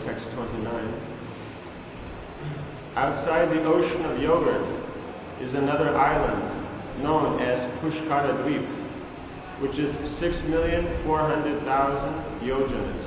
text 29. Outside the ocean of yogurt is another island known as Pushkara Dweep, which is 6,400,000 yojanas,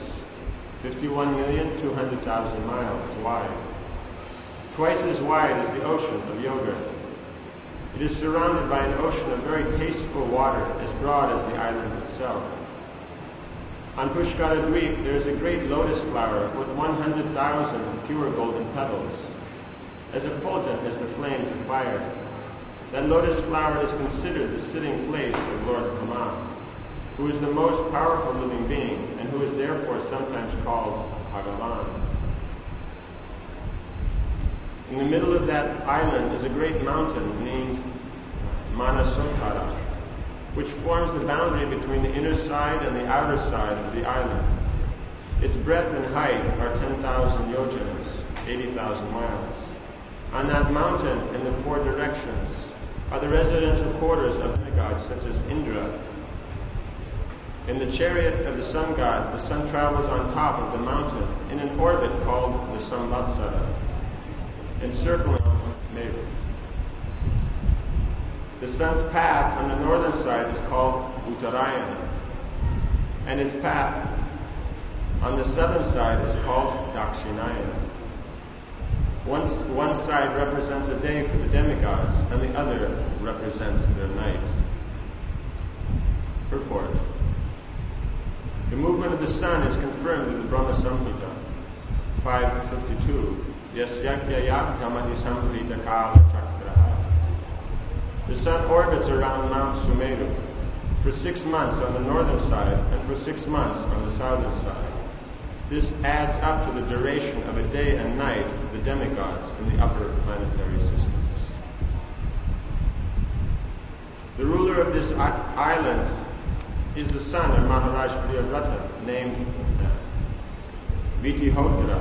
51,200,000 miles wide, twice as wide as the ocean of yogurt. It is surrounded by an ocean of very tasteful water as broad as the island itself. On Pushkara Dweep there is a great lotus flower with 100,000 pure golden petals, as effulgent as the flames of fire. That lotus flower is considered the sitting place of Lord Brahma, who is the most powerful living being and who is therefore sometimes called Bhagavan. In the middle of that island is a great mountain named Manasotara, which forms the boundary between the inner side and the outer side of the island. Its breadth and height are 10,000 yojanas, 80,000 miles. On that mountain, in the four directions, are the residential quarters of demigods such as Indra. In the chariot of the sun god, the sun travels on top of the mountain in an orbit called the Samvatsara, encircling Meru. The sun's path on the northern side is called Uttarayana, and its path on the southern side is called Dakshinayana. One side represents a day for the demigods, and the other represents their night. Purport. The movement of the sun is confirmed in the Brahma Samhita 5:52. Yasyakya Kamati Samprita Kala Chakraha. The sun orbits around Mount Sumeru for 6 months on the northern side and for 6 months on the southern side. This adds up to the duration of a day and night of the demigods in the upper planetary systems. The ruler of this island is the son of Maharaj Priyavrata, named Vitihotra.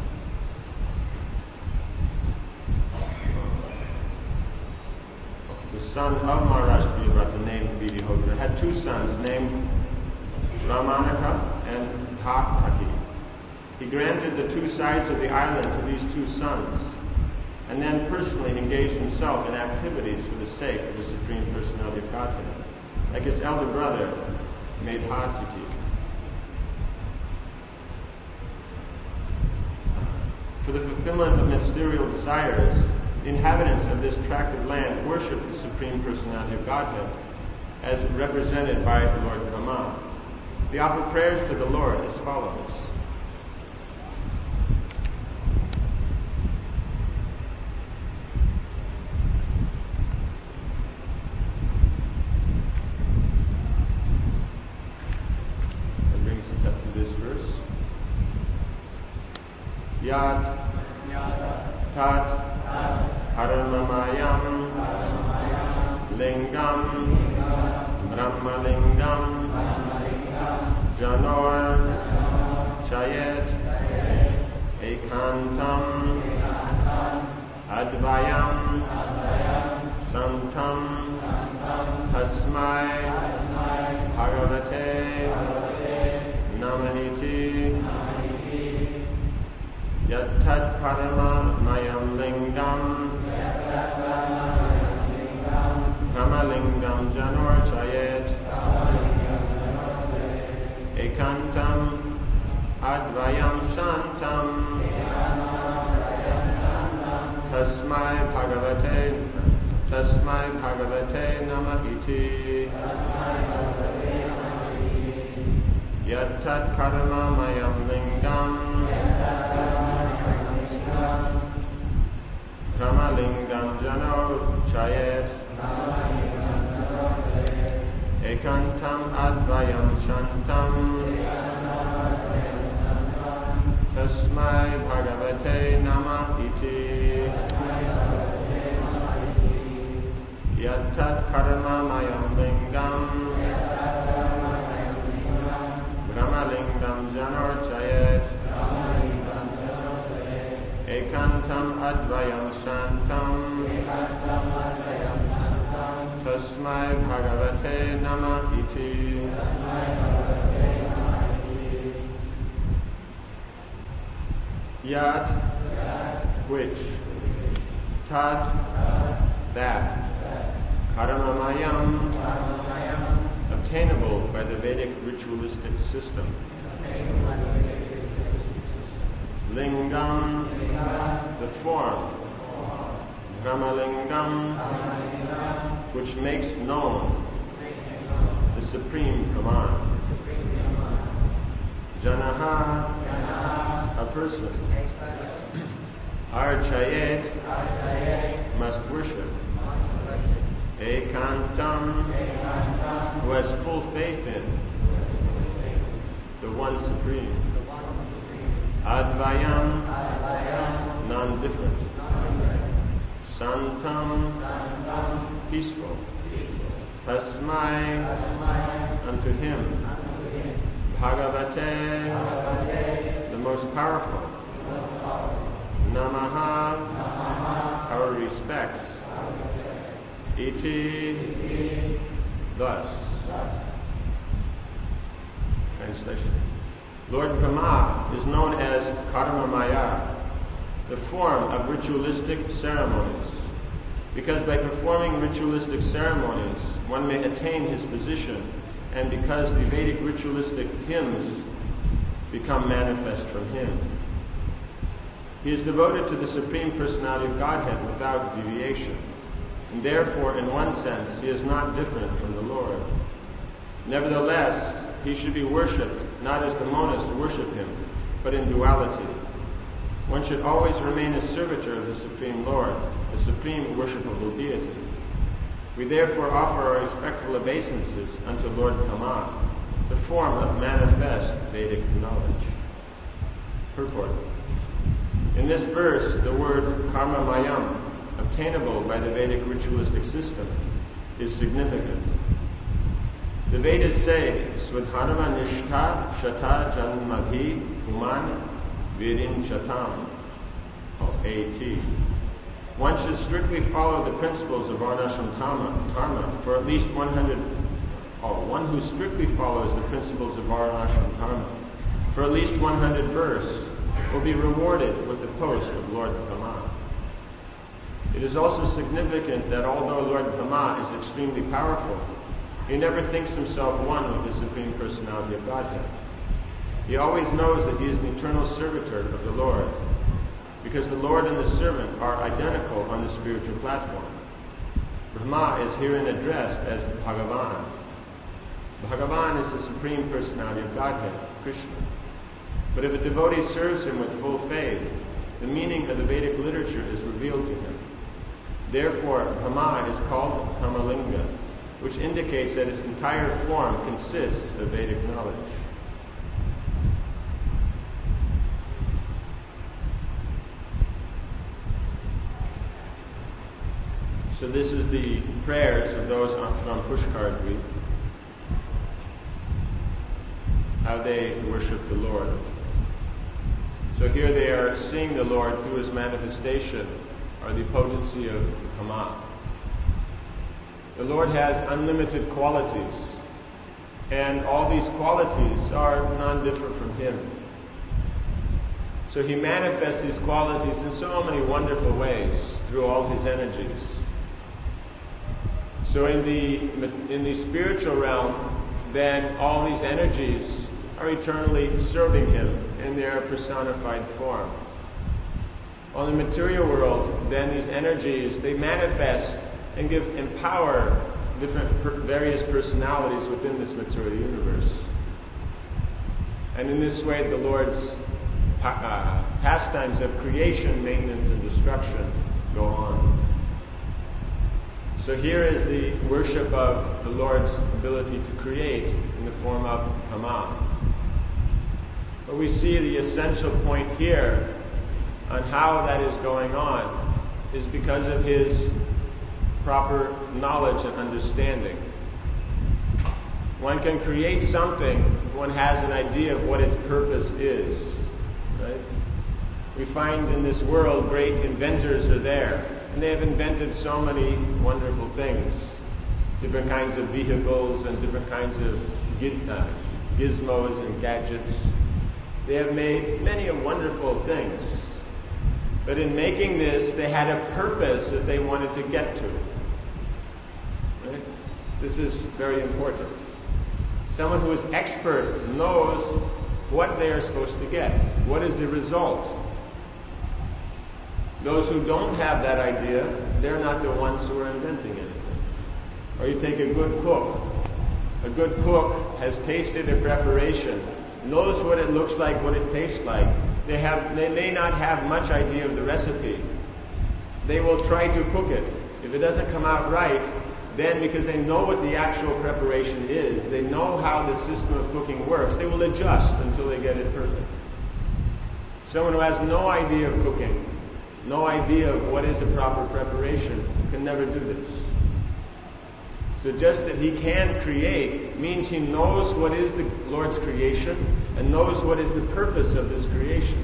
The son of Maharaj Priyavrata, named Vitihotra, had 2 sons named Ramanaka and Bhaktaki. He granted the 2 sides of the island to these 2 sons, and then personally engaged himself in activities for the sake of the Supreme Personality of Godhead, like his elder brother, Medhatiti. For the fulfillment of ministerial desires, the inhabitants of this tract of land worship the Supreme Personality of Godhead, as represented by Lord Brahma. They offer prayers to the Lord as follows. Yat Tat Paramamayam Lingam Brahmalingam Janor Chayet Ekantam Advayam Santam Tasmai Bhagavate Namahiti Yattat Parama Mayam Lingam Ramalingam Janor Chayet Ekantam Advayam Shantam Tasmai Bhagavate Namahiti Yattat Karma Mayam Lingam Ramalingam Jano Chayet Ekantam Advayam Shantam Tasmai Bhagavate Namah Iti Yattat Karma Mayam Lingam Ramalingam Jano Chayet Ekantam Advayam Shantam Tasmai Bhagavate Namah Iti. Yat, which, Tat, that, Karmamayam, obtainable by the Vedic ritualistic system. Lingam, the form. Brahmalingam, which makes known the supreme Brahman. Janaha, a person. Archayet, must worship. Ekantam, who has full faith in the one supreme. Advayam, non-different. Santam, peaceful. Tasmai, unto him. Bhagavate, the most powerful. Namaha, our respects. Iti, thus. Translation. Lord Brahma is known as Karmamaya, the form of ritualistic ceremonies, because by performing ritualistic ceremonies one may attain his position, and because the Vedic ritualistic hymns become manifest from him. He is devoted to the Supreme Personality of Godhead without deviation, and therefore in one sense he is not different from the Lord. Nevertheless, he should be worshipped not as the monists worship him, but in duality. One should always remain a servitor of the Supreme Lord, the supreme worshipable deity. We therefore offer our respectful obeisances unto Lord Kama, the form of manifest Vedic knowledge. Purport. In this verse, the word karmamayam, obtainable by the Vedic ritualistic system, is significant. The Vedas say, Swadharma nishtha shata janmabhi puman virin chatam, A.T. One should strictly follow the principles of varnashram dharma for at least 100. One who strictly follows the principles of varnashram dharma for at least 100 births will be rewarded with the post of Lord Brahma. It is also significant that although Lord Brahma is extremely powerful, he never thinks himself one with the Supreme Personality of Godhead. He always knows that he is an eternal servitor of the Lord, because the Lord and the servant are identical on the spiritual platform. Brahma is herein addressed as Bhagavan. Bhagavan is the Supreme Personality of Godhead, Krishna. But if a devotee serves him with full faith, the meaning of the Vedic literature is revealed to him. Therefore, Brahma is called Brahmalinga, which indicates that its entire form consists of Vedic knowledge. So this is the prayers of those from Pushkar Dweep, how they worship the Lord. So here they are seeing the Lord through his manifestation, or the potency of Kama. The Lord has unlimited qualities, and all these qualities are non-different from him. So he manifests these qualities in so many wonderful ways through all his energies. So in the spiritual realm, then all these energies are eternally serving him in their personified form. On the material world, then these energies, they manifest and empower various personalities within this material universe. And in this way, the Lord's pastimes of creation, maintenance, and destruction go on. So here is the worship of the Lord's ability to create in the form of Brahma. But we see the essential point here on how that is going on is because of his proper knowledge and understanding. One can create something if one has an idea of what its purpose is. Right? We find in this world great inventors are there, and they have invented so many wonderful things. Different kinds of vehicles and different kinds of gizmos and gadgets. They have made many wonderful things. But in making this, they had a purpose that they wanted to get to. Right? This is very important. Someone who is expert knows what they are supposed to get. What is the result? Those who don't have that idea, they're not the ones who are inventing anything. Or you take a good cook. A good cook has tasted a preparation, knows what it looks like, what it tastes like. They may not have much idea of the recipe. They will try to cook it. If it doesn't come out right, then because they know what the actual preparation is, they know how the system of cooking works, they will adjust until they get it perfect. Someone who has no idea of cooking, no idea of what is a proper preparation, can never do this. So just that he can create means he knows what is the Lord's creation and knows what is the purpose of this creation.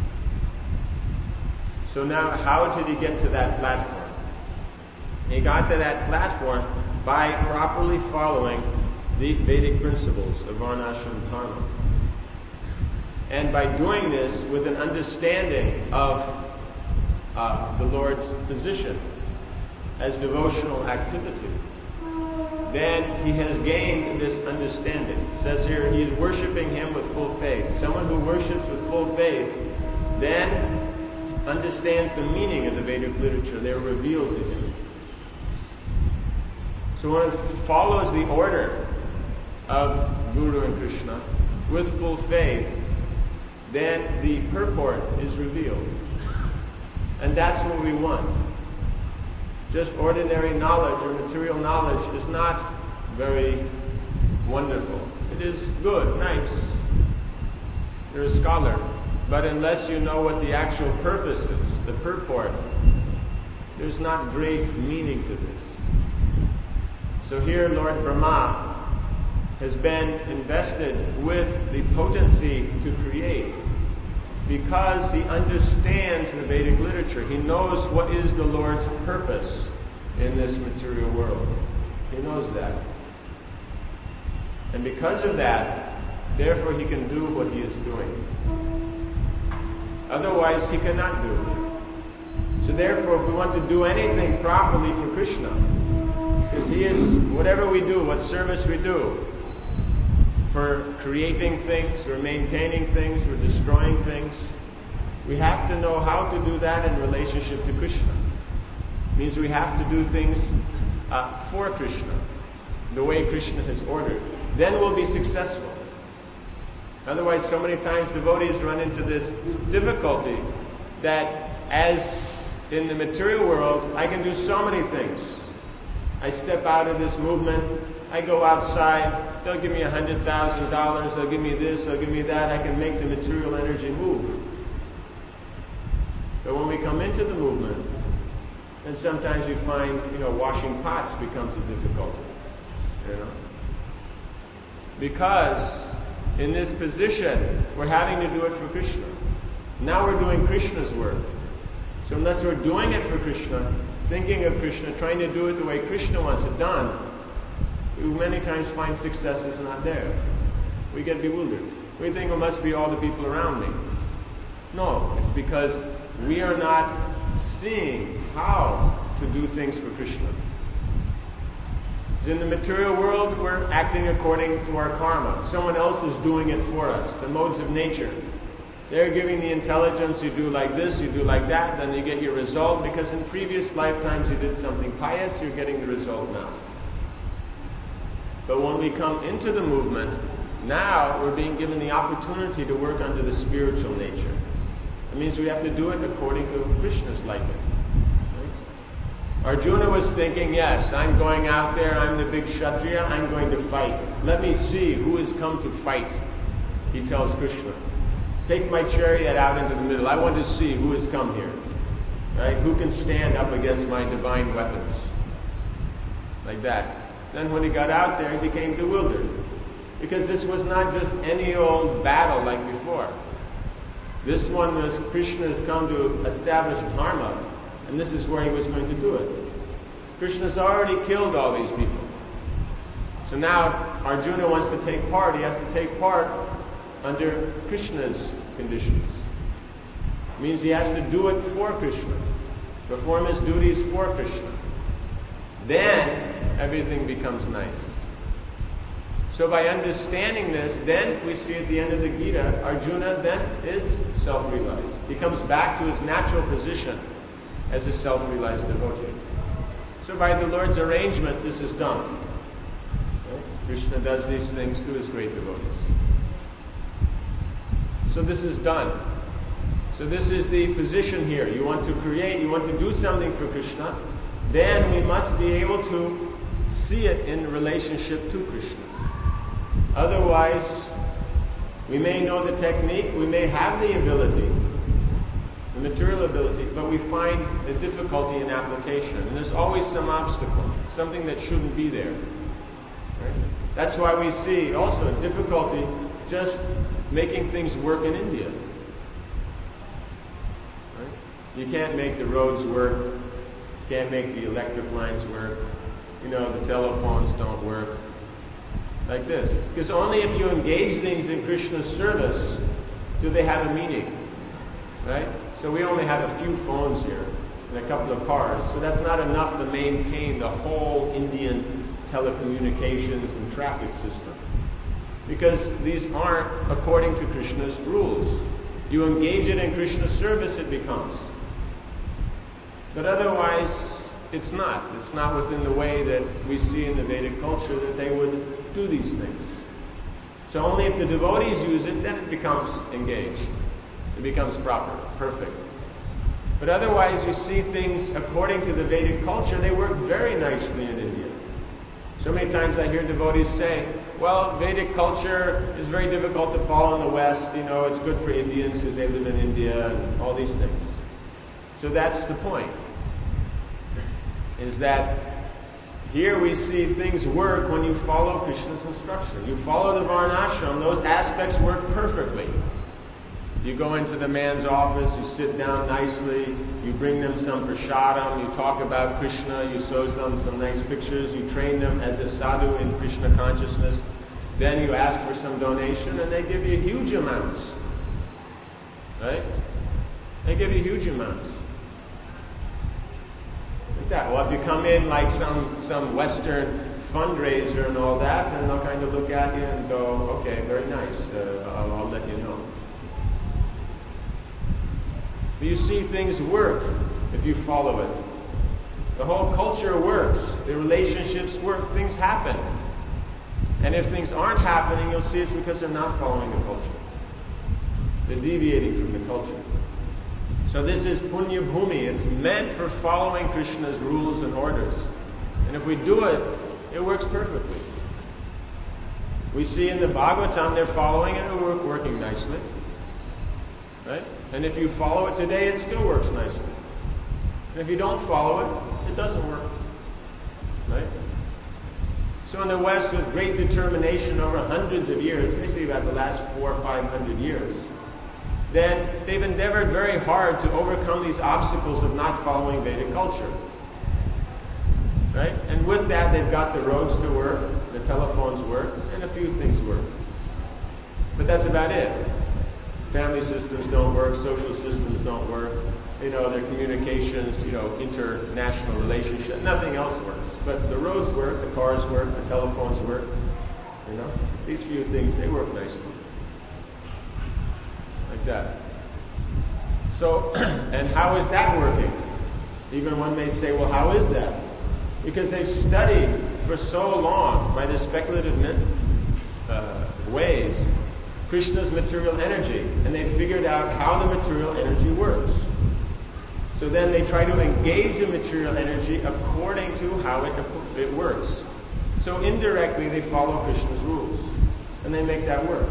So now, how did he get to that platform? He got to that platform by properly following the Vedic principles of Varnashram Dharma. And by doing this with an understanding of the Lord's position as devotional activity, then he has gained this understanding. It says here, he is worshipping him with full faith. Someone who worships with full faith then understands the meaning of the Vedic literature. They are revealed to him. So one follows the order of Guru and Krishna with full faith, then the purport is revealed. And that's what we want. Just ordinary knowledge or material knowledge is not very wonderful. It is good, nice. You're a scholar. But unless you know what the actual purpose is, the purport, there's not great meaning to this. So here Lord Brahma has been invested with the potency to create because he understands the Vedic literature. He knows what is the Lord's purpose in this material world. He knows that. And because of that, therefore he can do what he is doing. Otherwise he cannot do it. So therefore, if we want to do anything properly for Krishna, because he is, whatever we do, what service we do, for creating things, or maintaining things, or destroying things, we have to know how to do that in relationship to Krishna. It means we have to do things for Krishna, the way Krishna has ordered. Then we'll be successful. Otherwise, so many times devotees run into this difficulty that as in the material world, I can do so many things. I step out of this movement, I go outside, they'll give me $100,000, they'll give me this, they'll give me that, I can make the material energy move. But when we come into the movement, then sometimes you find, washing pots becomes a difficulty. Because in this position, we're having to do it for Krishna. Now we're doing Krishna's work. So unless we're doing it for Krishna, thinking of Krishna, trying to do it the way Krishna wants it done, we many times find success is not there. We get bewildered. We think it must be all the people around me. No, it's because we are not seeing how to do things for Krishna. In the material world, we're acting according to our karma. Someone else is doing it for us, the modes of nature. They're giving the intelligence, you do like this, you do like that, then you get your result, because in previous lifetimes you did something pious, you're getting the result now. But when we come into the movement, now we're being given the opportunity to work under the spiritual nature. It means we have to do it according to Krishna's liking. Arjuna was thinking, yes, I'm going out there, I'm the big Kshatriya, I'm going to fight. Let me see who has come to fight. He tells Krishna, take my chariot out into the middle. I want to see who has come here. Right? Who can stand up against my divine weapons? Like that. Then when he got out there, he became bewildered. Because this was not just any old battle like before. This one was Krishna has come to establish Dharma. And this is where he was going to do it. Krishna's already killed all these people. So now Arjuna wants to take part. He has to take part under Krishna's conditions. It means he has to do it for Krishna, perform his duties for Krishna. Then everything becomes nice. So by understanding this, then we see at the end of the Gita, Arjuna then is self-realized. He comes back to his natural position as a self-realized devotee. So by the Lord's arrangement, this is done. Okay? Krishna does these things to his great devotees. So this is done. So this is the position here. You want to create, you want to do something for Krishna, then we must be able to see it in relationship to Krishna. Otherwise, we may know the technique, we may have the ability, the material ability, but we find a difficulty in application. And there's always some obstacle, something that shouldn't be there. Right? That's why we see also difficulty just making things work in India. Right? You can't make the roads work, you can't make the electric lines work, the telephones don't work. Like this. Because only if you engage things in Krishna's service do they have a meaning. Right? So we only have a few phones here and a couple of cars. So that's not enough to maintain the whole Indian telecommunications and traffic system. Because these aren't according to Krishna's rules. You engage it in Krishna's service, it becomes. But otherwise, it's not. It's not within the way that we see in the Vedic culture that they would do these things. So only if the devotees use it, then it becomes engaged. It becomes proper, perfect. But otherwise, you see things according to the Vedic culture, they work very nicely in India. So many times I hear devotees say, well, Vedic culture is very difficult to follow in the West. It's good for Indians because they live in India and all these things. So that's the point. Is that here we see things work when you follow Krishna's instruction. You follow the Varnashram, those aspects work perfectly. You go into the man's office, you sit down nicely, you bring them some prasadam, you talk about Krishna, you show them some nice pictures, you train them as a sadhu in Krishna consciousness. Then you ask for some donation and they give you huge amounts. Right? They give you huge amounts. Like that. Well, if you come in like some Western fundraiser and all that, then they'll kind of look at you and go, okay, very nice, I'll let you know. But you see things work if you follow it. The whole culture works. The relationships work. Things happen. And if things aren't happening, you'll see it's because they're not following the culture. They're deviating from the culture. So this is Punya Bhumi. It's meant for following Krishna's rules and orders. And if we do it, it works perfectly. We see in the Bhagavatam they're following it, and working nicely. Right? And if you follow it today, it still works nicely. And if you don't follow it, it doesn't work. Right? So in the West, with great determination over hundreds of years, basically about the last 400 or 500 years, then they've endeavored very hard to overcome these obstacles of not following Vedic culture. Right? And with that, they've got the roads to work, the telephones work, and a few things work. But that's about it. Family systems don't work, social systems don't work, their communications, international relationships, nothing else works. But the roads work, the cars work, the telephones work, these few things, they work nicely. Like that. So, and how is that working? Even one may say, well, how is that? Because they've studied for so long by the speculative ways Krishna's material energy, and they figured out how the material energy works. So then they try to engage the material energy according to how it works. So indirectly they follow Krishna's rules, and they make that work.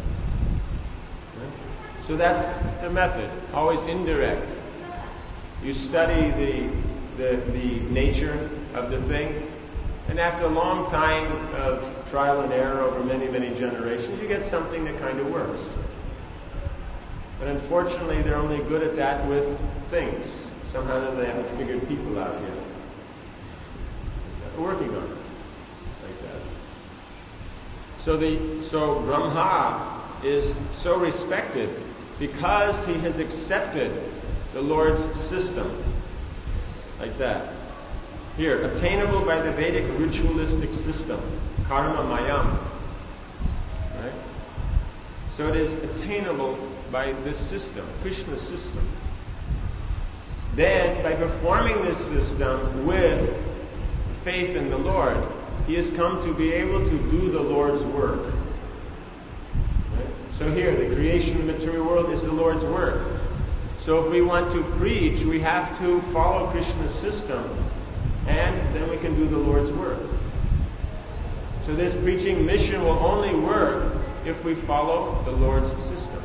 So that's the method, always indirect. You study the nature of the thing, and after a long time of trial and error over many, many generations, you get something that kind of works. But unfortunately, they're only good at that with things. Somehow they haven't figured people out yet. They're working on it like that. So Brahma is so respected because he has accepted the Lord's system. Like that. Here, obtainable by the Vedic ritualistic system, karma mayam. Right? So it is attainable by this system, Krishna's system. Then, by performing this system with faith in the Lord, he has come to be able to do the Lord's work. Right? So here, the creation of the material world is the Lord's work. So if we want to preach, we have to follow Krishna's system, and then we can do the Lord's work. So this preaching mission will only work if we follow the Lord's system.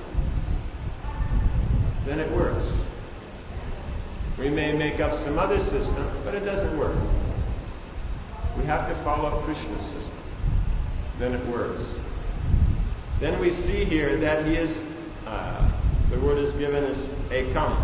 Then it works. We may make up some other system, but it doesn't work. We have to follow Krishna's system. Then it works. Then we see here that he is, the word is given as ekam,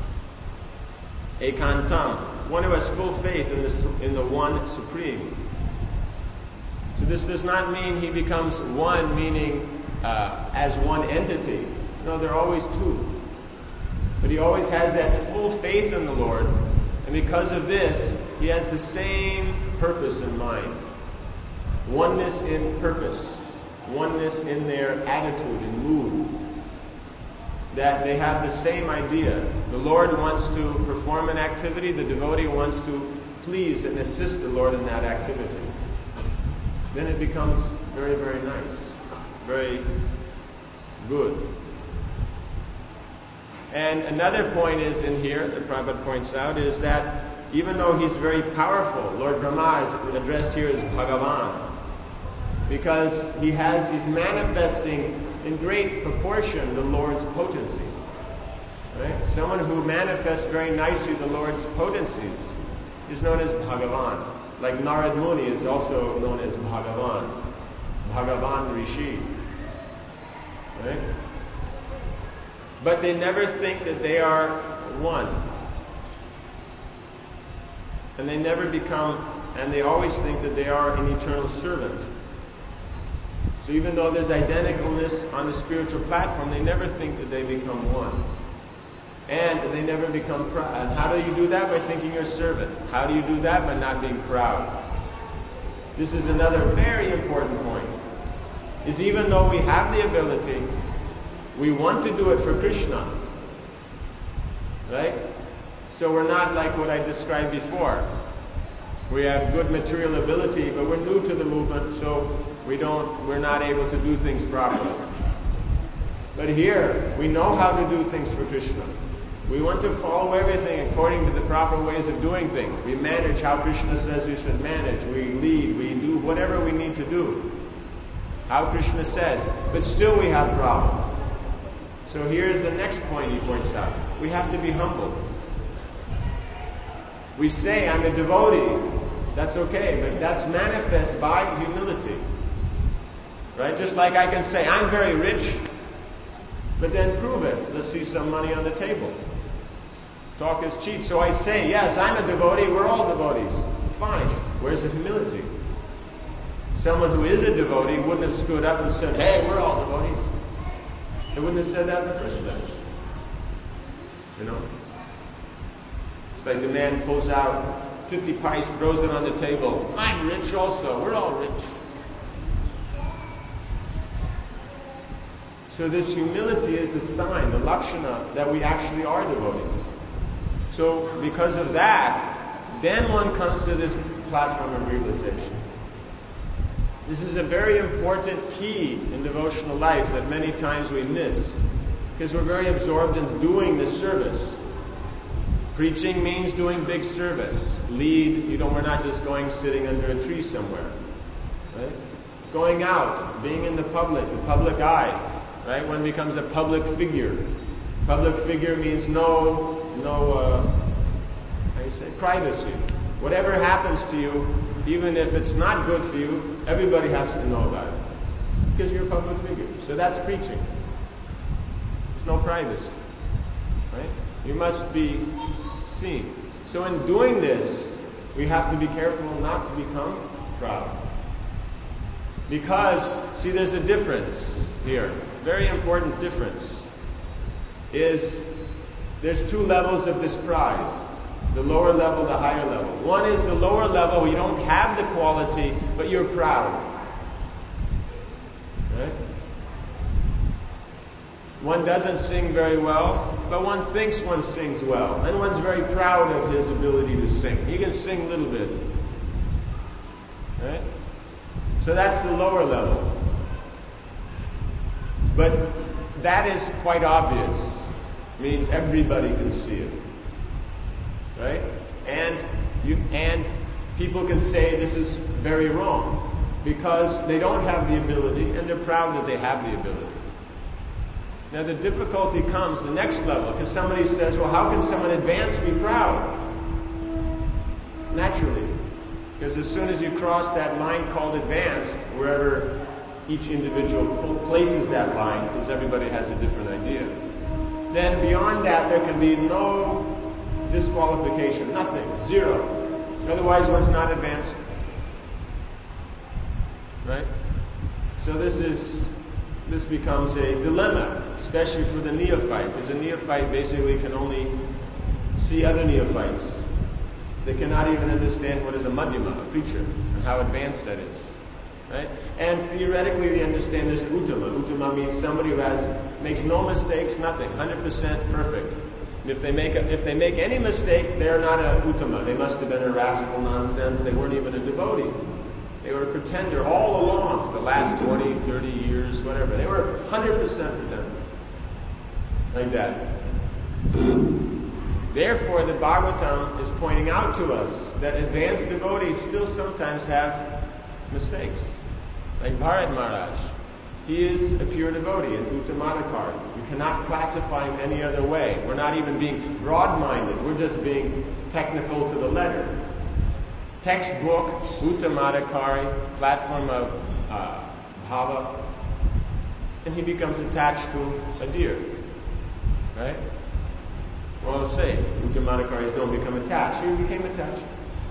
ekantam, one who has full faith in the one supreme. So this does not mean he becomes one, meaning as one entity. No, they're always two. But he always has that full faith in the Lord, and because of this, he has the same purpose in mind. Oneness in purpose, oneness in their attitude and mood. That they have the same idea. The Lord wants to perform an activity, the devotee wants to please and assist the Lord in that activity. Then it becomes very, very nice, very good. And another point is in here, that Prabhupada points out, is that even though he's very powerful, Lord Brahma is addressed here as Bhagavan, because he's manifesting in great proportion the Lord's potency. Right? Someone who manifests very nicely the Lord's potencies is known as Bhagavan. Like Narad Muni is also known as Bhagavan. Bhagavan Rishi. Right? But they never think that they are one. And they never become, and they always think that they are an eternal servant. So even though there's identicalness on the spiritual platform, they never think that they become one. And they never become proud. And how do you do that? By thinking you're a servant. How do you do that? By not being proud. This is another very important point. Is even though we have the ability, we want to do it for Krishna. Right? So we're not like what I described before. We have good material ability, but we're new to the movement, so we're not able to do things properly. But here, we know how to do things for Krishna. We want to follow everything according to the proper ways of doing things. We manage how Krishna says we should manage. We lead, we do whatever we need to do. How Krishna says. But still we have problems. So here's the next point he points out. We have to be humble. We say, I'm a devotee. That's okay, but that's manifest by humility. Right? Just like I can say, I'm very rich, but then prove it. Let's see some money on the table. Talk is cheap. So I say, yes, I'm a devotee, we're all devotees. Fine. Where's the humility? Someone who is a devotee wouldn't have stood up and said, hey, we're all devotees. They wouldn't have said that in the first place. You know? It's like the man pulls out 50 pice, throws it on the table. I'm rich also. We're all rich. So this humility is the sign, the lakshana, that we actually are devotees. So because of that, then one comes to this platform of realization. This is a very important key in devotional life that many times we miss, because we're very absorbed in doing the service. Preaching means doing big service. Lead, we're not just going sitting under a tree somewhere. Right? Going out, being in the public eye. Right? One becomes a public figure. Public figure means no privacy. Whatever happens to you, even if it's not good for you, everybody has to know about it. Because you're a public figure. So that's preaching. There's no privacy. Right? You must be seen. So in doing this, we have to be careful not to become proud. Because, see, there's a difference. here, very important difference, is there's two levels of this pride. The lower level, the higher level. One is the lower level where you don't have the quality, but you're proud. Right? One doesn't sing very well, but one thinks one sings well. And one's very proud of his ability to sing. He can sing a little bit. Right? So that's the lower level. But that is quite obvious. It means everybody can see it. Right? And people can say this is very wrong because they don't have the ability and they're proud that they have the ability. Now the difficulty comes the next level because somebody says, well, how can someone advanced be proud? Naturally. Because as soon as you cross that line called advanced, wherever each individual places that line, because everybody has a different idea, then beyond that there can be no disqualification, nothing, zero. Otherwise one's not advanced. Right? So this becomes a dilemma, especially for the neophyte, because a neophyte basically can only see other neophytes. They cannot even understand what is a madhyama, a preacher, and how advanced that is. Right? And theoretically they understand there's an uttama. Uttama means somebody who makes no mistakes, nothing, 100% perfect. And if they make any mistake, they're not a uttama. They must have been a rascal nonsense. They weren't even a devotee. They were a pretender all along for the last 20, 30 years, whatever. They were 100% pretender. Like that. Therefore, the Bhagavatam is pointing out to us that advanced devotees still sometimes have mistakes. Like Bharat Maharaj. He is a pure devotee, an Uttamadhikari. You cannot classify him any other way. We're not even being broad-minded. We're just being technical to the letter. Textbook, Uttamadhikari, platform of bhava, and he becomes attached to a deer. Right? Well, let's say Uttamadhikaris don't become attached. He became attached.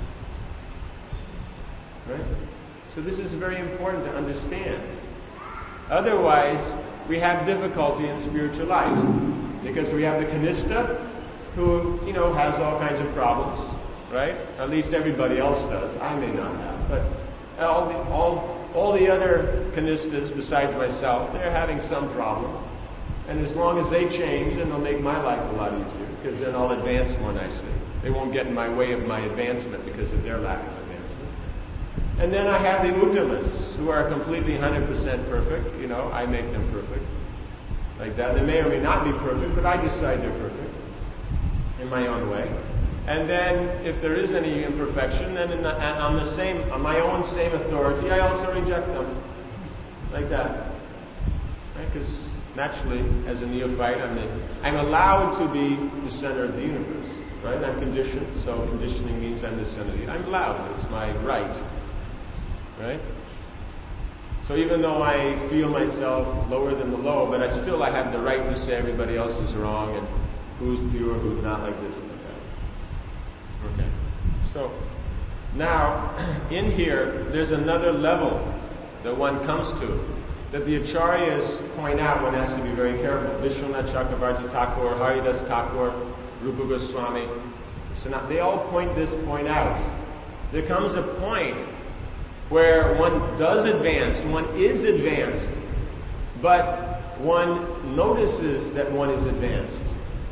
Right? So this is very important to understand. Otherwise, we have difficulty in spiritual life. Because we have the Kanishta, who, has all kinds of problems. Right? At least everybody else does. I may not have. But all the other Kanishtas besides myself, they're having some problem. And as long as they change, then they'll make my life a lot easier. Because then I'll advance more nicely. They won't get in my way of my advancement because of their lack of advancement. And then I have the Uttamas, who are completely 100% perfect. I make them perfect. Like that. They may or may not be perfect, but I decide they're perfect. In my own way. And then, if there is any imperfection, then on my own same authority, I also reject them. Like that. Right? Because naturally, as a neophyte, I'm allowed to be the center of the universe. Right? I'm conditioned, so conditioning means I'm the center of the universe. I'm allowed. It's my right. Right? So even though I feel myself lower than the low, but I have the right to say everybody else is wrong and who's pure, who's not, like this and like that. Okay. So now in here there's another level that one comes to that the Acharyas point out. One has to be very careful. Vishwanath Chakravarti Thakur, Haridas Thakur, Rupa Goswami, they all point out. There comes a point where one does advance, one is advanced, but one notices that one is advanced.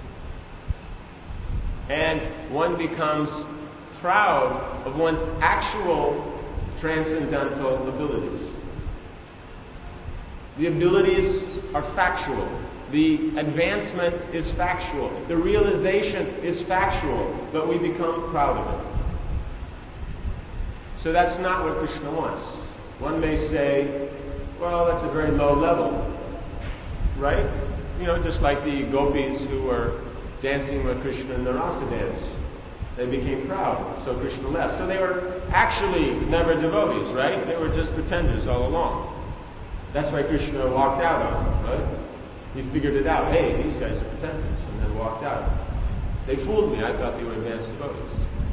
And one becomes proud of one's actual transcendental abilities. The abilities are factual. The advancement is factual. The realization is factual, but we become proud of it. So that's not what Krishna wants. One may say, well, that's a very low level. Right? Just like the gopis who were dancing with Krishna in the rasa dance. They became proud, so Krishna left. So they were actually never devotees, right? They were just pretenders all along. That's why Krishna walked out on them, right? He figured it out. Hey, these guys are pretenders, and then walked out. They fooled me. I thought they were advanced devotees.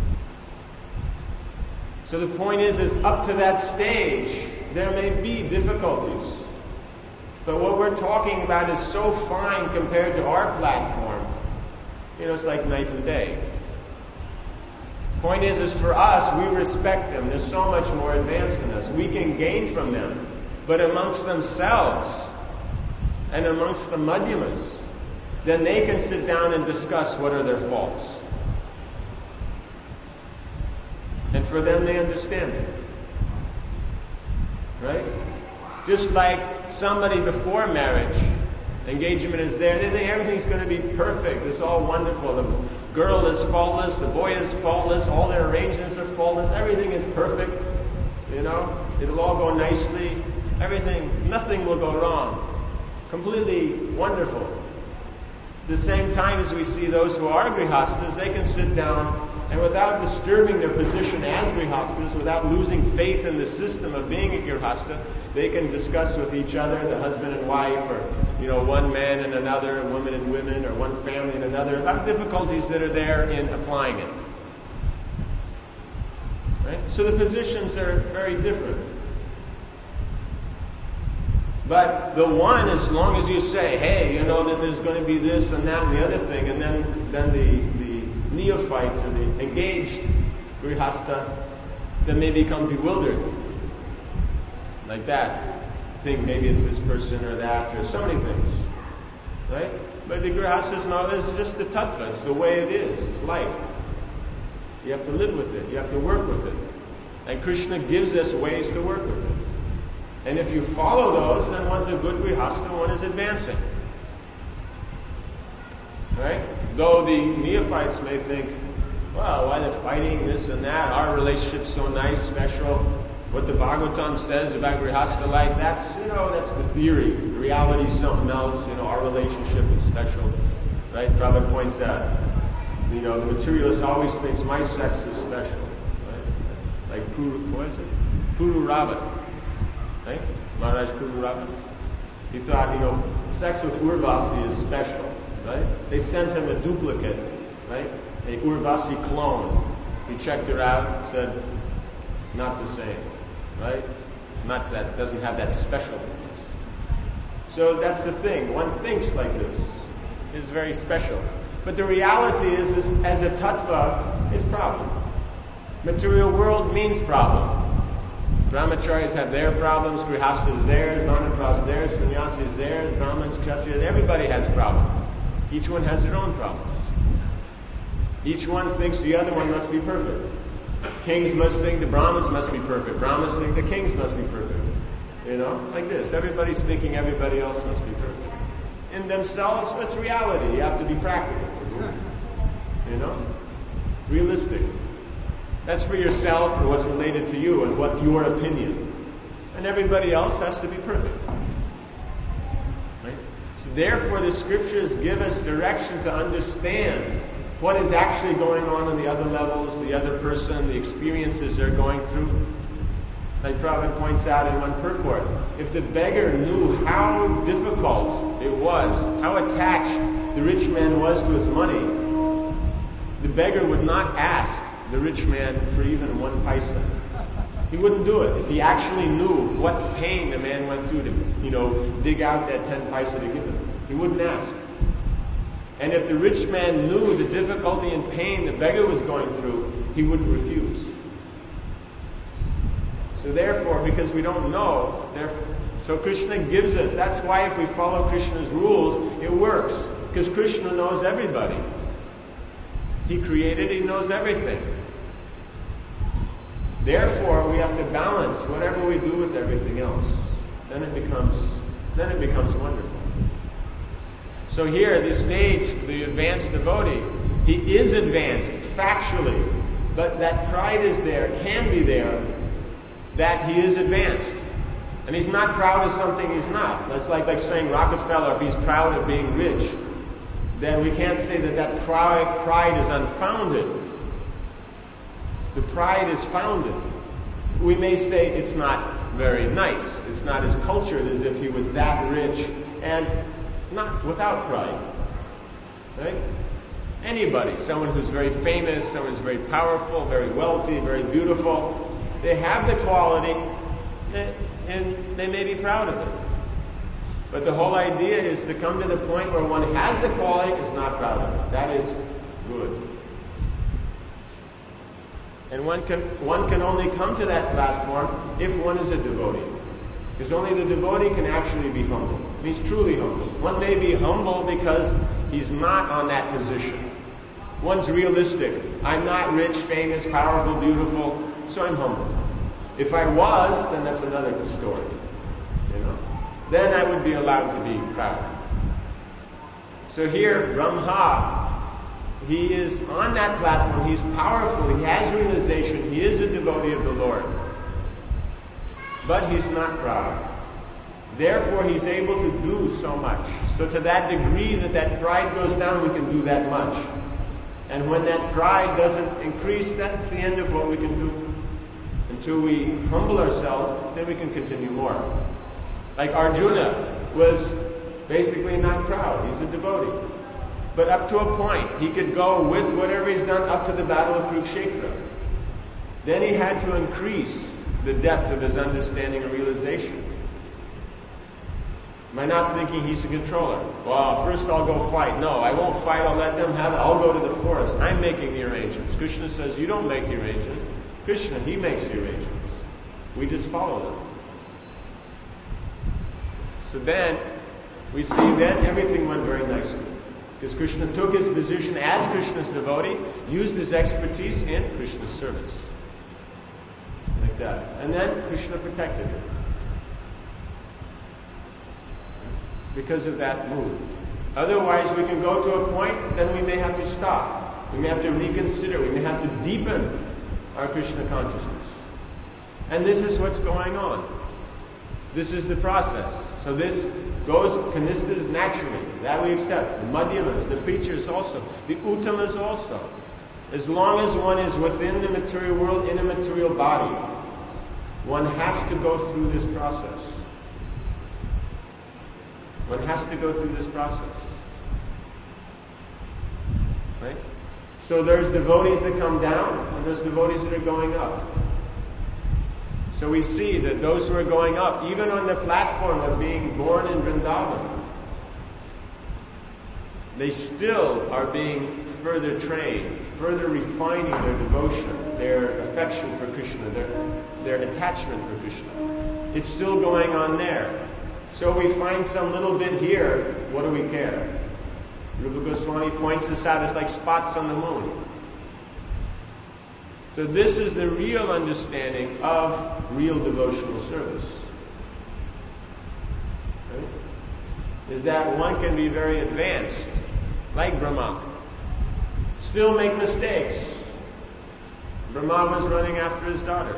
So the point is up to that stage, there may be difficulties. But what we're talking about is so fine compared to our platform. It's like night and day. Point is for us, we respect them. They're so much more advanced than us. We can gain from them. But amongst themselves and amongst the Madhyamas, then they can sit down and discuss what are their faults. And for them, they understand it. Right? Just like somebody before marriage, engagement is there, they think everything's going to be perfect. It's all wonderful. The girl is faultless, the boy is faultless, all their arrangements are faultless, everything is perfect. It'll all go nicely. Nothing will go wrong. Completely wonderful. At the same time as we see those who are grihastas, they can sit down and without disturbing their position as grihastas, without losing faith in the system of being a grihasta, they can discuss with each other, the husband and wife, or one man and another, a woman and women, or one family and another, about difficulties that are there in applying it. Right? So the positions are very different. But the one, as long as you say, hey, that there's going to be this and that and the other thing, and then the neophyte or the engaged grihasta, then they become bewildered. Like that. Think maybe it's this person or that, or so many things. Right? But the grihastas know it's just the tattva, it's the way it is, it's life. You have to live with it, you have to work with it. And Krishna gives us ways to work with it. And if you follow those, then one's a good grihasta, one is advancing. Right? Though the neophytes may think, well, why they're fighting this and that, our relationship's so nice, special. What the Bhagavatam says about grihasta life, that's the theory. The reality is something else. Our relationship is special. Right? Prabhupada points out, the materialist always thinks my sex is special. Right? Like Pururava. Right? Maharaj Pururava. He thought, sex with Urvasi is special. Right? They sent him a duplicate, right? A Urvasi clone. He checked her out, said, not the same. Right? Not that, doesn't have that specialness. So that's the thing. One thinks like this. It's very special. But the reality is as a tattva, it's problem. Material world means problem. Brahmacharis have their problems, grihastas theirs, Vanaprastha theirs, sannyasis theirs, Brahmins, Kshatriyas, everybody has problems. Each one has their own problems. Each one thinks the other one must be perfect. Kings must think the Brahmins must be perfect. Brahmins think the kings must be perfect. Like this. Everybody's thinking everybody else must be perfect. In themselves, that's reality. You have to be practical. Realistic. That's for yourself or what's related to you and what your opinion. And everybody else has to be perfect. Right? So therefore the scriptures give us direction to understand what is actually going on in the other levels, the other person, the experiences they're going through. Like Prabhupada points out in one purport, if the beggar knew how difficult it was, how attached the rich man was to his money, the beggar would not ask the rich man for even one paisa. He wouldn't do it if he actually knew what pain the man went through to, dig out that 10 paisa to give him. He wouldn't ask. And if the rich man knew the difficulty and pain the beggar was going through, he wouldn't refuse. So therefore, because we don't know, so Krishna gives us, that's why if we follow Krishna's rules, it works. Because Krishna knows everybody. He created, he knows everything. Therefore, we have to balance whatever we do with everything else. Then it becomes wonderful. So here, this stage, the advanced devotee, he is advanced factually, but that pride is there, can be there, that he is advanced. And he's not proud of something he's not. That's like saying Rockefeller, if he's proud of being rich, then we can't say that pride is unfounded. The pride is founded. We may say it's not very nice. It's not as cultured as if he was that rich and not without pride. Right? Anybody, someone who's very famous, someone who's very powerful, very wealthy, very beautiful, they have the quality and they may be proud of it. But the whole idea is to come to the point where one has the quality, is not proud of it. That is good. And one can only come to that platform if one is a devotee. Because only the devotee can actually be humble. He's truly humble. One may be humble because he's not on that position. One's realistic. I'm not rich, famous, powerful, beautiful, so I'm humble. If I was, then that's another story. Then I would be allowed to be proud. So here, Brahma, he is on that platform. He's powerful. He has realization. He is a devotee of the Lord. But he's not proud. Therefore, he's able to do so much. So to that degree that pride goes down, we can do that much. And when that pride doesn't increase, that's the end of what we can do. Until we humble ourselves, then we can continue more. Like Arjuna was basically not proud. He's a devotee. But up to a point, he could go with whatever he's done up to the battle of Kurukshetra. Then he had to increase the depth of his understanding and realization. Am I not thinking he's a controller? Well, first I'll go fight. No, I won't fight. I'll let them have it. I'll go to the forest. I'm making the arrangements. Krishna says, you don't make the arrangements. Krishna, he makes the arrangements. We just follow them. So then, we see then everything went very nicely. Because Krishna took his position as Krishna's devotee, used his expertise in Krishna's service. Like that. And then Krishna protected him. Because of that mood. Otherwise, we can go to a point, then we may have to stop. We may have to reconsider. We may have to deepen our Krishna consciousness. And this is what's going on. This is the process. So this goes, Kanistas naturally. That we accept. The Madhyamas, the preachers also. The Uttamas also. As long as one is within the material world, in a material body, one has to go through this process. One has to go through this process. Right? So there's devotees that come down, and there's devotees that are going up. So we see that those who are going up, even on the platform of being born in Vrindavan, they still are being further trained, further refining their devotion, their affection for Krishna, their attachment for Krishna. It's still going on there. So we find some little bit here, what do we care? Rupa Goswami points this out as like spots on the moon. So this is the real understanding of real devotional service. Right? Is that one can be very advanced, like Brahma. Still make mistakes. Brahma was running after his daughter.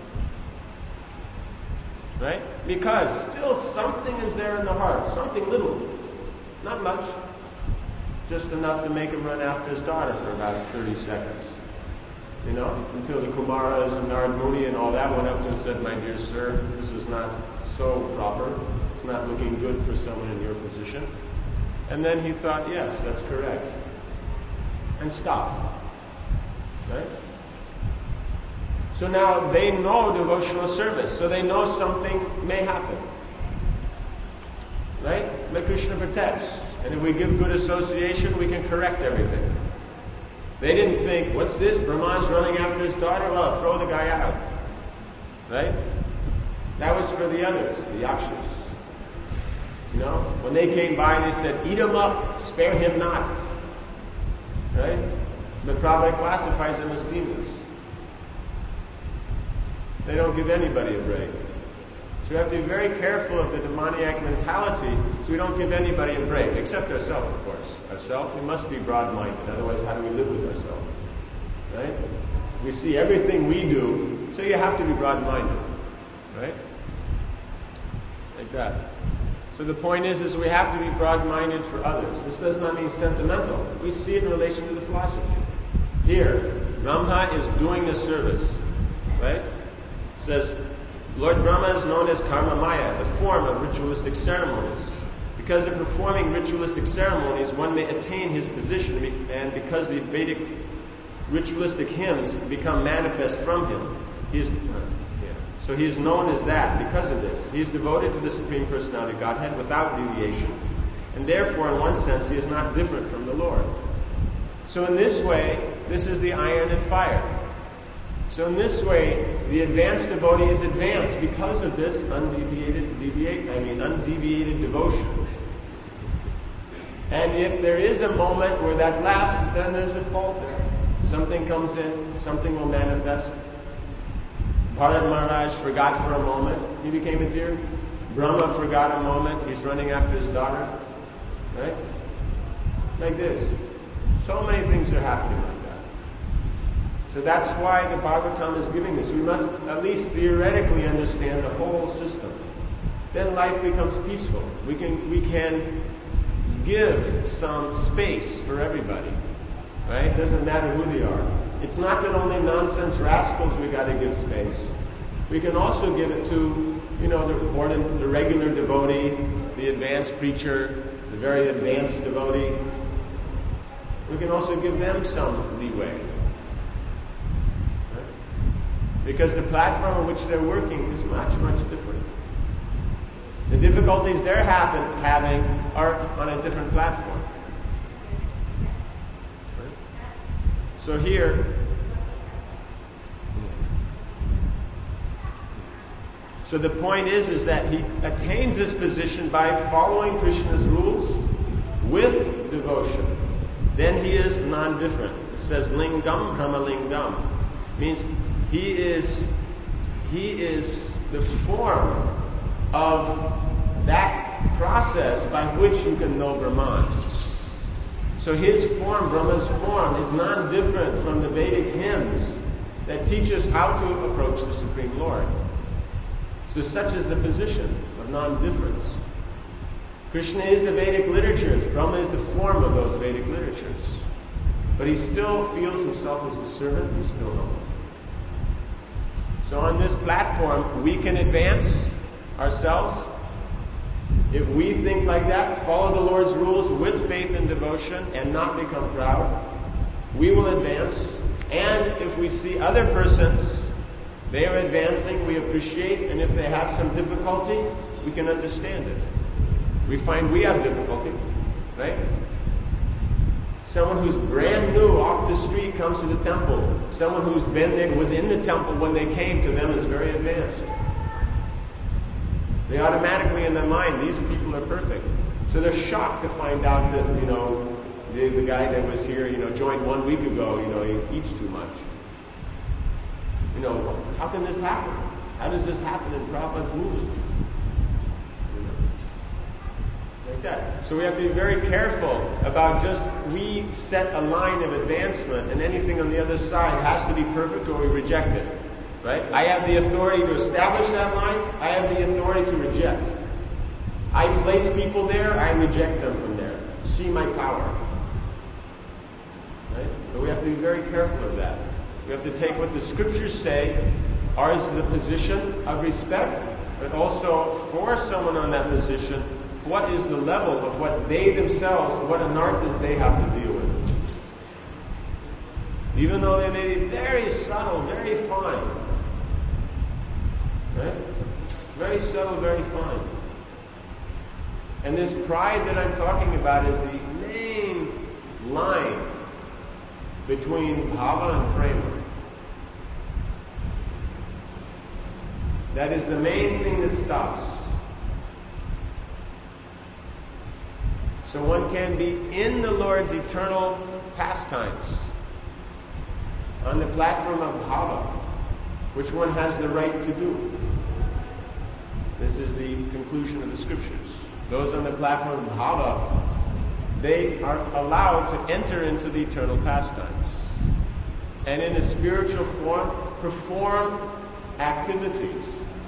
Right? Because still something is there in the heart. Something little. Not much. Just enough to make him run after his daughter for about 30 seconds. Until the Kumaras and Narad Muni and all that went up and said, my dear sir, this is not so proper. It's not looking good for someone in your position. And then he thought, yes, that's correct. And stopped. Right? So now they know devotional service. So they know something may happen. Right? But Krishna protects. And if we give good association, we can correct everything. They didn't think, what's this? Brahma's running after his daughter? Well, throw the guy out. Right? That was for the others, the Yakshas. When they came by, they said, eat him up, spare him not. Right? But Prabhupada classifies them as demons. They don't give anybody a break. So we have to be very careful of the demoniac mentality so we don't give anybody a break, except ourselves, of course. Ourselves, we must be broad-minded. Otherwise, how do we live with ourselves? Right? We see everything we do, so you have to be broad-minded. Right? Like that. So the point is we have to be broad-minded for others. This does not mean sentimental. We see it in relation to the philosophy. Here, Brahma is doing the service. Right? It says, Lord Brahma is known as Karma Maya, the form of ritualistic ceremonies. Because of performing ritualistic ceremonies, one may attain his position, and because the Vedic ritualistic hymns become manifest from him, he is... So he is known as that because of this. He is devoted to the Supreme Personality of Godhead without deviation. And therefore, in one sense, he is not different from the Lord. So in this way, this is the iron and fire. So in this way, the advanced devotee is advanced because of this undeviated devotion. And if there is a moment where that lasts, then there's a fault there. Something comes in, something will manifest. Bharat Maharaj forgot for a moment, he became a deer. Brahma forgot a moment, he's running after his daughter. Right? Like this. So many things are happening like that. So that's why the Bhagavatam is giving this. We must at least theoretically understand the whole system. Then life becomes peaceful. We can give some space for everybody. Right? It doesn't matter who they are. It's not that only nonsense rascals we got to give space. We can also give it to, the regular devotee, the advanced preacher, the very advanced devotee. We can also give them some leeway. Right? Because the platform on which they're working is much, much different. The difficulties they're having are on a different platform. Right? So here, so the point is that he attains this position by following Krishna's rules with devotion. Then he is non-different. It says lingam brahmalingam. Means he is the form of that process by which you can know Brahman. So his form, Brahma's form, is non-different from the Vedic hymns that teach us how to approach the Supreme Lord. So such is the position of non-difference. Krishna is the Vedic literatures. Brahma is the form of those Vedic literatures. But he still feels himself as the servant. He still knows. So on this platform, we can advance ourselves. If we think like that, follow the Lord's rules with faith and devotion, and not become proud, we will advance. And if we see other persons, they are advancing, we appreciate, and if they have some difficulty, we can understand it. We find we have difficulty, right? Someone who's brand new off the street comes to the temple. Someone who's been there, was in the temple when they came, to them is very advanced. They automatically in their mind, these people are perfect. So they're shocked to find out that, the guy that was here, joined 1 week ago, he eats too much. How can this happen? How does this happen in Prabhupada's movement? Like that. So we have to be very careful about we set a line of advancement, and anything on the other side has to be perfect or we reject it. Right? I have the authority to establish that line. I have the authority to reject. I place people there, I reject them from there. See my power. Right? But we have to be very careful of that. We have to take what the scriptures say, ours is the position of respect, but also for someone on that position, what is the level of what they themselves, what anarthas they have to deal with. Even though they may be very subtle, very fine. Right? Very subtle, very fine. And this pride that I'm talking about is the main line between bhava and prema. That is the main thing that stops. So one can be in the Lord's eternal pastimes on the platform of bhava, which one has the right to do. This is the conclusion of the scriptures. Those on the platform of bhava, they are allowed to enter into the eternal pastimes. And in a spiritual form, perform activities.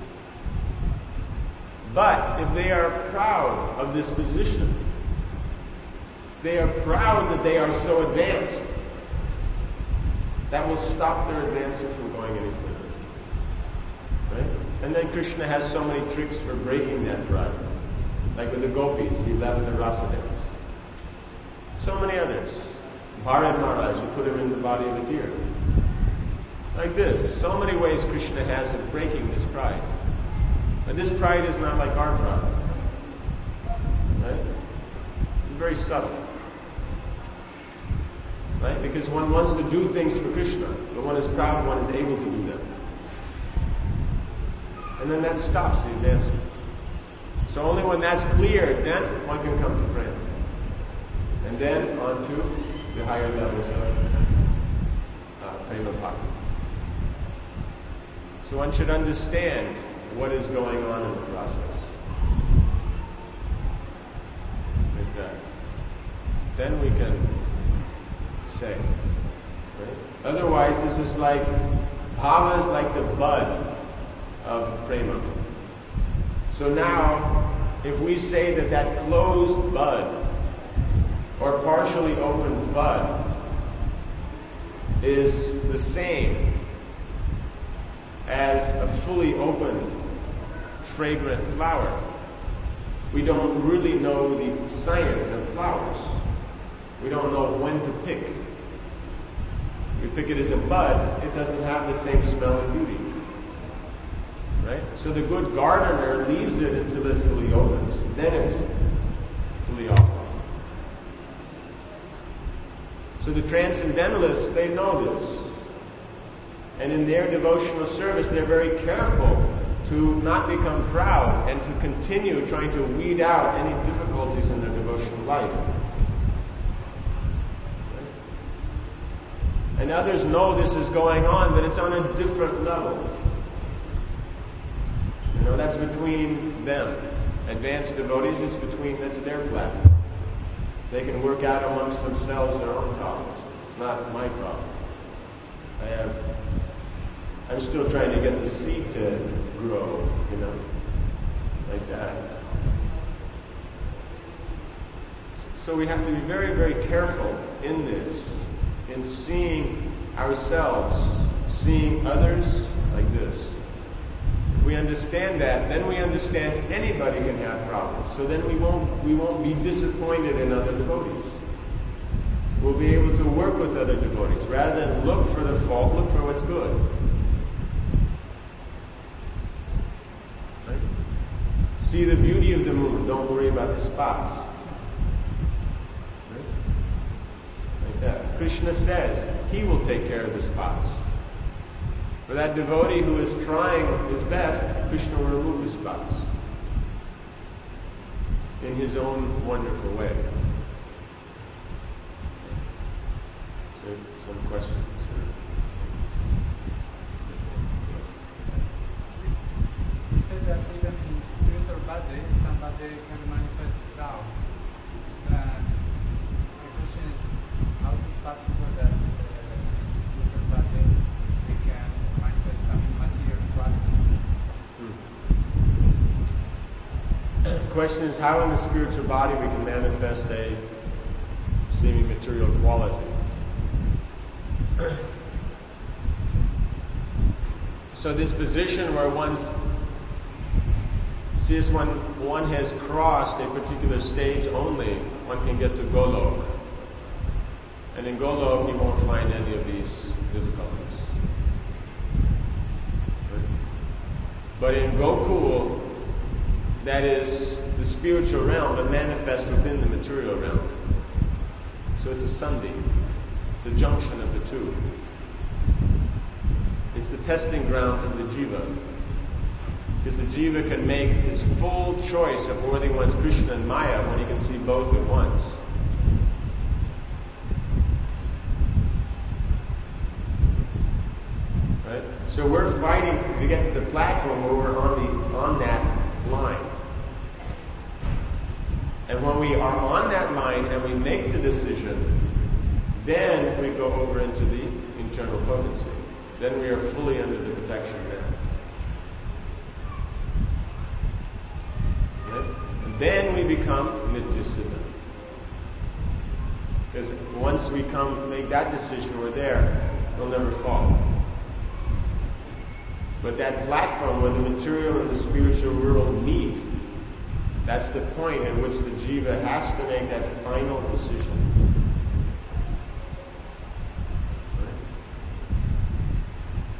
But if they are proud of this position, if they are proud that they are so advanced, that will stop their advancing from going any further. Right? And then Krishna has so many tricks for breaking that pride. Like with the gopis, he left the rasa dance. So many others. Bharat Maharaj, he put him in the body of a deer. Like this. So many ways Krishna has of breaking this pride. But this pride is not like our pride. Right? It's very subtle. Right? Because one wants to do things for Krishna, but one is proud one is able to do them. And then that stops the advancement. So only when that's clear, then one can come to prema. And then on to the higher levels of prema bhakti. So one should understand what is going on in the process. Like that. Then we can say. Right? Otherwise, this is like, bhava is like the bud of prema. So now, if we say that that closed bud, or partially opened bud, is the same as a fully opened, fragrant flower, we don't really know the science of flowers. We don't know when to pick. If you pick it as a bud, it doesn't have the same smell and beauty. Right? So the good gardener leaves it until it fully opens. Then it's fully off. So the transcendentalists, they know this. And in their devotional service, they're very careful to not become proud and to continue trying to weed out any difficulties in their devotional life. And others know this is going on, but it's on a different level. You know, that's between them. Advanced devotees, that's their platform. They can work out amongst themselves their own problems. It's not my problem. I'm still trying to get the seed to grow, like that. So we have to be very, very careful in this, in seeing ourselves, seeing others like this. If we understand that, then we understand anybody can have problems. So then we won't be disappointed in other devotees. We'll be able to work with other devotees. Rather than look for the fault, look for what's good. Right? See the beauty of the moon. Don't worry about the spots. Right? Like that. Krishna says he will take care of the spots. For that devotee who is trying his best, Krishna will remove the spots in his own wonderful way. So, some questions? You said that even in spiritual body, somebody can manifest proud. The question is, how it is possible that in spiritual body we can manifest some material quality? The question is how in the spiritual body we can manifest a seeming material quality. So this position where one has crossed a particular stage only, one can get to Golok. And in Golok you won't find any of these difficulties. But in Gokul, that is the spiritual realm, but manifest within the material realm. So it's a sandhi. It's a junction of the two. It's the testing ground for the jiva. Because the jiva can make his full choice of whether he wants Krishna and Maya when he can see both at once. Right? So we're fighting to get to the platform where we're on that line. And when we are on that line and we make the decision, then we go over into the internal potency. Then we are fully under the protection now. Right? And then we become Nityasiddha. Because once we make that decision, we're there, we'll never fall. But that platform where the material and the spiritual world meet, that's the point in which the jiva has to make that final decision.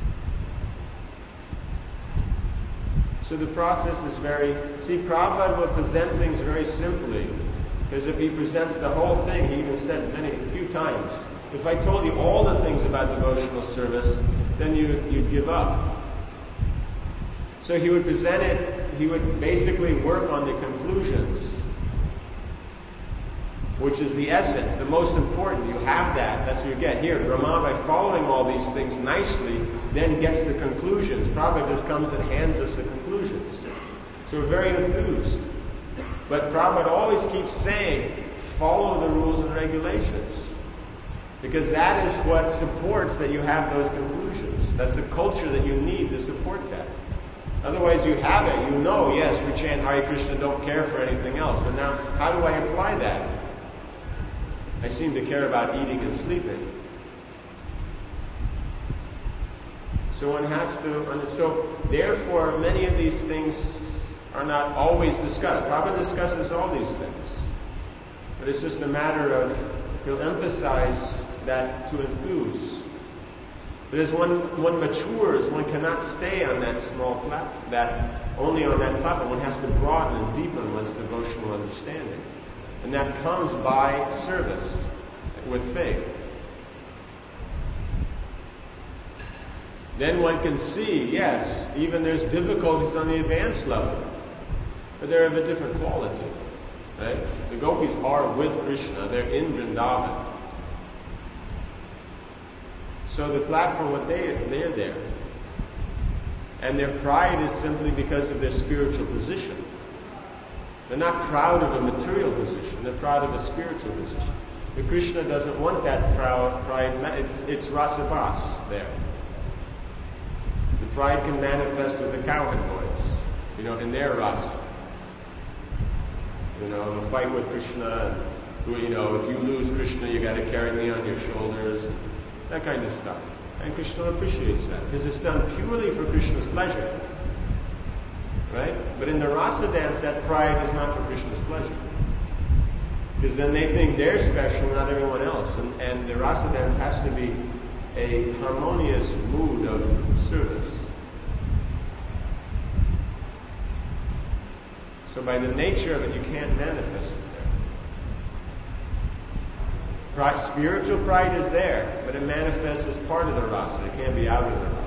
So the process is Prabhupada will present things very simply, because if he presents the whole thing, he even said a few times, if I told you all the things about devotional service, then you'd give up. So he would present it, he would basically work on the conclusions, which is the essence, the most important. You have that, that's what you get. Here, Brahma, by following all these things nicely, then gets the conclusions. Prabhupada just comes and hands us the conclusions. So we're very enthused. But Prabhupada always keeps saying, follow the rules and regulations. Because that is what supports that you have those conclusions. That's the culture that you need to support that. Otherwise you have it, you know, yes, we chant Hare Krishna, don't care for anything else. But now, how do I apply that? I seem to care about eating and sleeping. So one has to, so therefore many of these things are not always discussed. Prabhupada discusses all these things. But it's just a matter of, he'll emphasize that to enthuse. But as one matures, one cannot stay on that small platform, only on that platform. One has to broaden and deepen one's devotional understanding. And that comes by service, with faith. Then one can see, yes, even there's difficulties on the advanced level, but they're of a different quality. Right? The gopis are with Krishna, they're in Vrindavan. So the platform, they're there. And their pride is simply because of their spiritual position. They're not proud of a material position, they're proud of a spiritual position. But Krishna doesn't want that pride, it's rasabhas there. The pride can manifest with the cowherd boys, in their rasa. A fight with Krishna, if you lose Krishna, you gotta carry me on your shoulders, that kind of stuff. And Krishna appreciates that, because it's done purely for Krishna's pleasure. Right? But in the rasa dance, that pride is not for Krishna's pleasure. Because then they think they're special, not everyone else. And the rasa dance has to be a harmonious mood of service. So by the nature of it, you can't manifest it there. Spiritual pride is there, but it manifests as part of the rasa. It can't be out of the rasa.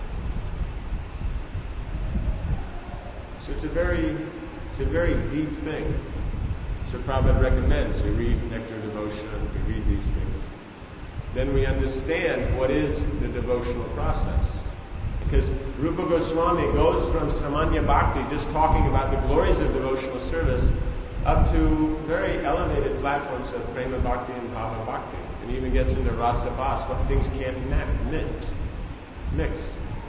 So it's a very deep thing. So Prabhupada recommends we read Nectar Devotion, we read these things. Then we understand what is the devotional process. Because Rupa Goswami goes from Samanya Bhakti, just talking about the glories of devotional service, up to very elevated platforms of Prema Bhakti and Bhava Bhakti. And even gets into Rasa Bhas, what things can't mix.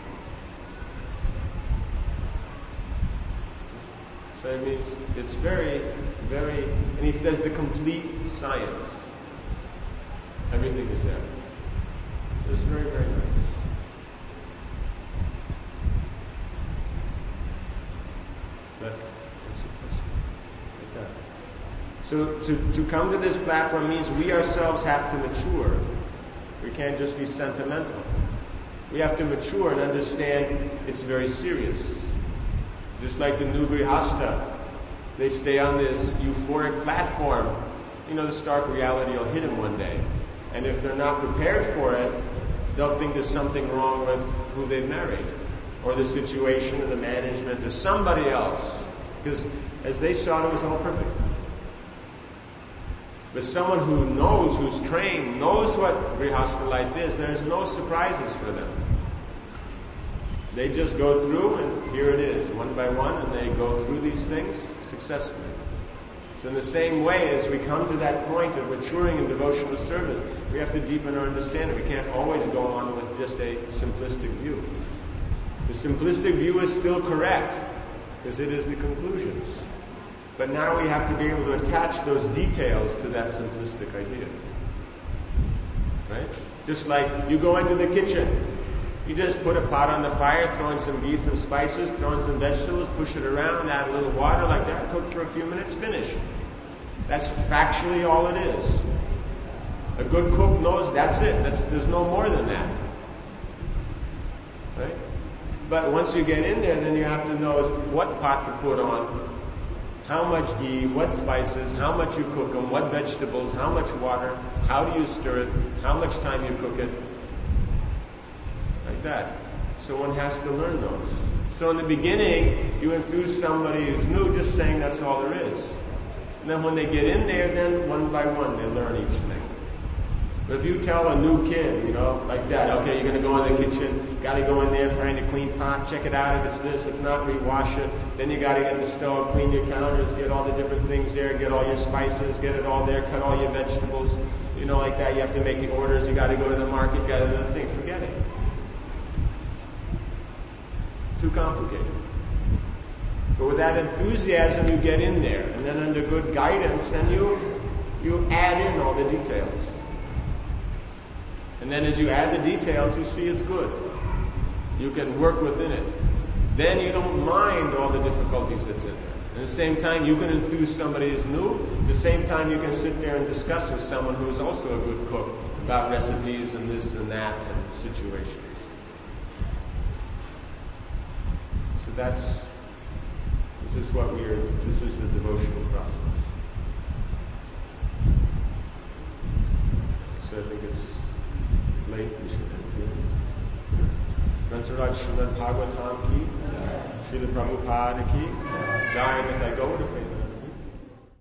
So it means it's very, very, and he says the complete science. Everything is there. It's very, very nice. Like that. So to come to this platform means we ourselves have to mature. We can't just be sentimental. We have to mature and understand it's very serious. Just like the new Grihasta, they stay on this euphoric platform. The stark reality will hit them one day. And if they're not prepared for it, they'll think there's something wrong with who they've married, or the situation, or the management, or somebody else. Because as they saw it was all perfect. But someone who knows, who's trained, knows what Grihasta life is, there's no surprises for them. They just go through, and here it is, one by one, and they go through these things successfully. So in the same way, as we come to that point of maturing in devotional service, we have to deepen our understanding. We can't always go on with just a simplistic view. The simplistic view is still correct, because it is the conclusions. But now we have to be able to attach those details to that simplistic idea. Right? Just like you go into the kitchen. You just put a pot on the fire, throw in some ghee, some spices, throw in some vegetables, push it around, add a little water like that, cook for a few minutes, finish. That's factually all it is. A good cook knows that's it. There's no more than that. Right? But once you get in there, then you have to know is what pot to put on, how much ghee, what spices, how much you cook them, what vegetables, how much water, how do you stir it, how much time you cook it, like that. So one has to learn those. So in the beginning, you enthuse somebody who's new just saying that's all there is. And then when they get in there, then one by one they learn each thing. But if you tell a new kid, like that, okay, you're going to go in the kitchen, got to go in there, find a clean pot, check it out if it's this, if not, rewash it. Then you got to get the stove, clean your counters, get all the different things there, get all your spices, get it all there, cut all your vegetables, like that. You have to make the orders, you got to go to the market, got to do the thing. Forget it. Too complicated. But with that enthusiasm, you get in there, and then under good guidance, then you add in all the details. And then as you add the details, you see it's good. You can work within it. Then you don't mind all the difficulties that's in there. At the same time, you can enthuse somebody who's new. At the same time, you can sit there and discuss with someone who's also a good cook about recipes and this and that and situations. So this is the devotional process. So I think it's late, we should end here. Grantaraj Srimad Bhagavatam ki, Srila Prabhupada ki, Jai Nitai Gaura Prema.